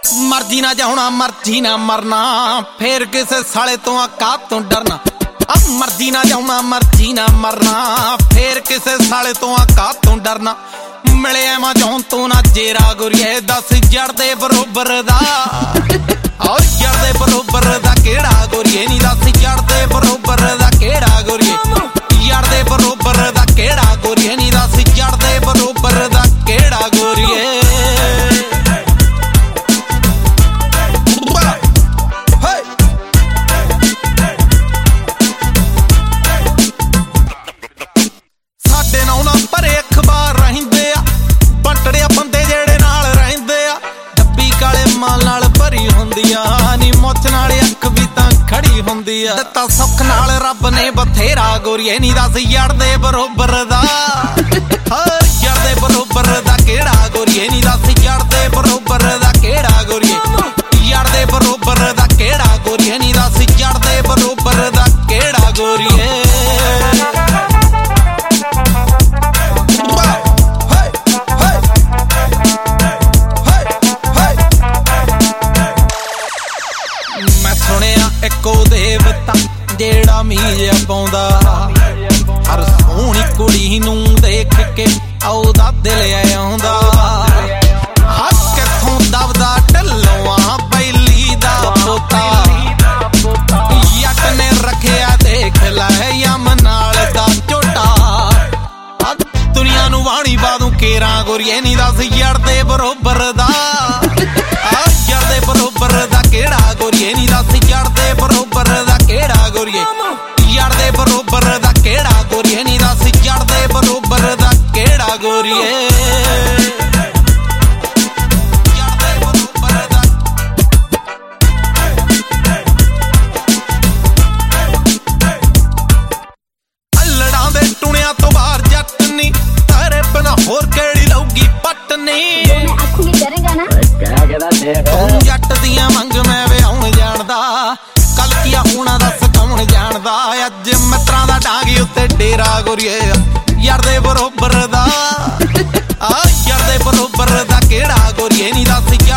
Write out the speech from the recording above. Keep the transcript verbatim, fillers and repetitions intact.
मर्जी ना जाना मर्जी ना मरना, फिर किसे साले तो औकात तो डरना। मर्जी ना जाना मर्जी ना मरना, फिर किसे साले तो औकात तो डरना। मिले एमेजॉन तो ना जेरा गुरिए, दस जड़ दे बरोबर दा और जड़ दे बरोबर दा केड़ा गुरिए नी, दस जड़ दे बरोबर दा केड़ा गुरिए, जड़ दे बरोबर दा केड़ा गुरिए नी, दस जड़ दे बरोबर दा केड़ा गुरिए। साडे नाल ना भरे अखबार रहिंदे आ, बटड़िया बंदे जेड़े नाल रहिंदे आ, डब्बी काले माल नाल भरी हुंदी आ नी, मुੱਛ नाल अख भी तां खड़ी हुंदी आ। दित्ता सुख नाल रब ने बथेरा गोरीए नी, दस यार दे बरोबर दा हर यार दे बरोबर दा केड़ा गोरीए नी, दस यार दे बरोबर दा केड़ा गोरीए, यार दे बरोबर दा केड़ा गोरीए नी, दस यार दे बरोबर दा केड़ा गोरीए। इको देवता जेड़ा मीज़ पाउंदा, हर सोहनी कुड़ी नूं देख के औदा दिल आउंदा। हक किथों दबदा ढल्लों बैली दा पोता, जट ने रखिया देख लै यम नाल दा झोटा। दुनिया नूं वाणी बादू केरा गोरीए नी, दस जड़ दे बरोबर दा जड़ दे बरोबर दा केड़ा गोरीए नी, दस जड़ दे बरोबर दा केड़ा गोरीए, जड़ दे बरोबर दा केड़ा गोरीए नी, दस जड़ दे बरोबर दा केड़ा गोरीए। जड़ दे बरोबर दा अल्लड़ां दे टुणियां तो बाहर जट नी, तेरे बिना होर केड़ी लऊगी पटनी। तूं जट दियां मंग मैं विआउण जाणदा, कल किया होना दस कौन जाणदा। अज मित्रां दा डांगी उत्ते डेरा गोरीए, यार दे बरोबर दा आ यार दे बरोबर दा केड़ा गोरीए नी, दस